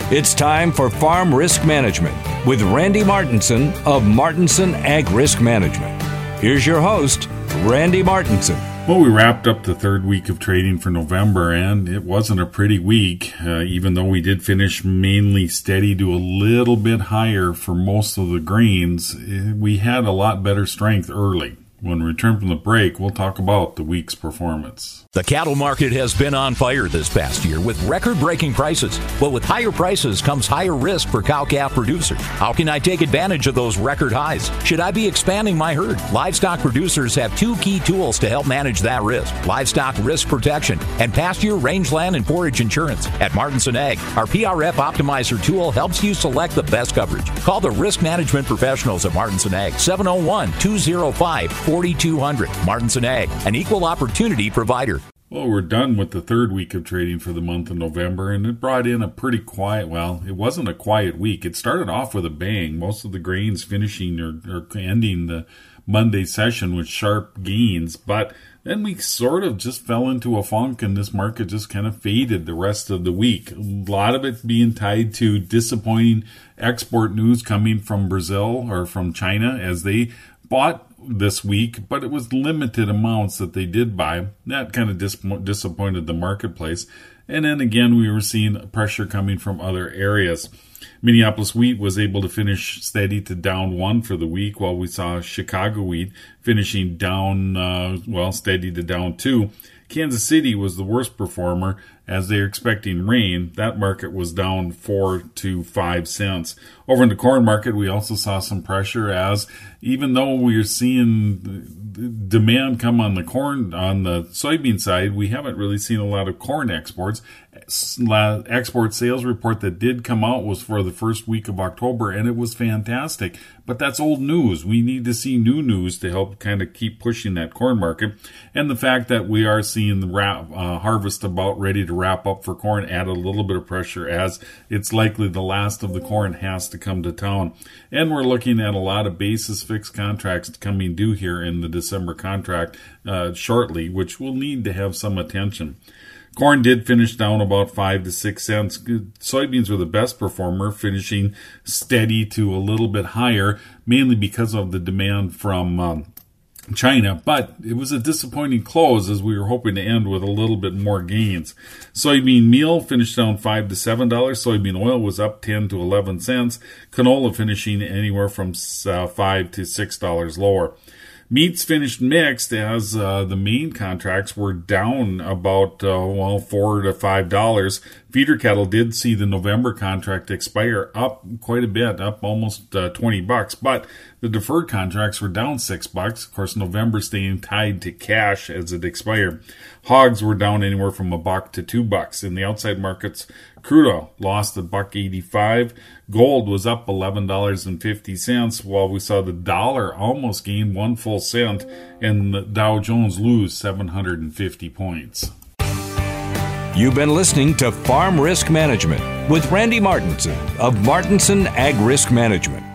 It's time for Farm Risk Management with Randy Martinson of Martinson Ag Risk Management. Here's your host, Randy Martinson. Well, we wrapped up the third week of trading for November, and it wasn't a pretty week, even though we did finish mainly steady to a little bit higher for most of the grains. We had a lot better strength early. When we return from the break, we'll talk about the week's performance. The cattle market has been on fire this past year with record-breaking prices. But with higher prices comes higher risk for cow-calf producers. How can I take advantage of those record highs? Should I be expanding my herd? Livestock producers have two key tools to help manage that risk: livestock risk protection and pasture, rangeland, and forage insurance. At Martinson Ag, our PRF Optimizer tool helps you select the best coverage. Call the risk management professionals at Martinson Ag, 701-205-4200. Martinson Ag, an equal opportunity provider. Well, we're done with the third week of trading for the month of November, and it brought in a pretty quiet, well, it wasn't a quiet week. It started off with a bang. Most of the grains finishing or ending the Monday session with sharp gains, but then we sort of just fell into a funk, and this market just kind of faded the rest of the week. A lot of it being tied to disappointing export news coming from Brazil or from China as they bought this week, but it was limited amounts that they did buy. That kind of disappointed the marketplace. And then again, we were seeing pressure coming from other areas. Minneapolis wheat was able to finish steady to down 1 for the week, while we saw Chicago wheat finishing down, steady to down 2. Kansas City was the worst performer as they're expecting rain. That market was down 4 to 5 cents. Over in the corn market, we also saw some pressure as even though we're seeing demand come on the corn, on the soybean side, we haven't really seen a lot of corn exports. Export sales report that did come out was for the first week of October, and it was fantastic. But that's old news. We need to see new news to help kind of keep pushing that corn market. And the fact that we are seeing the harvest about ready to wrap up for corn add a little bit of pressure, as it's likely the last of the corn has to come to town. And we're looking at a lot of basis fixed contracts coming due here in the December contract shortly, which will need to have some attention. Corn did finish down about 5 to 6 cents. Soybeans were the best performer, finishing steady to a little bit higher, mainly because of the demand from China, but it was a disappointing close as we were hoping to end with a little bit more gains. Soybean meal finished down $5 to $7. Soybean oil was up 10 to 11 cents. Canola finishing anywhere from $5 to $6 lower. Meats finished mixed as the main contracts were down about $4 to $5. Feeder cattle did see the November contract expire up quite a bit, up almost $20, but the deferred contracts were down $6. Of course, November staying tied to cash as it expired. Hogs were down anywhere from $1 to $2. In the outside markets, crude oil lost $1.85. Gold was up $11.50, while we saw the dollar almost gain 1 full cent and the Dow Jones lose 750 points. You've been listening to Farm Risk Management with Randy Martinson of Martinson Ag Risk Management.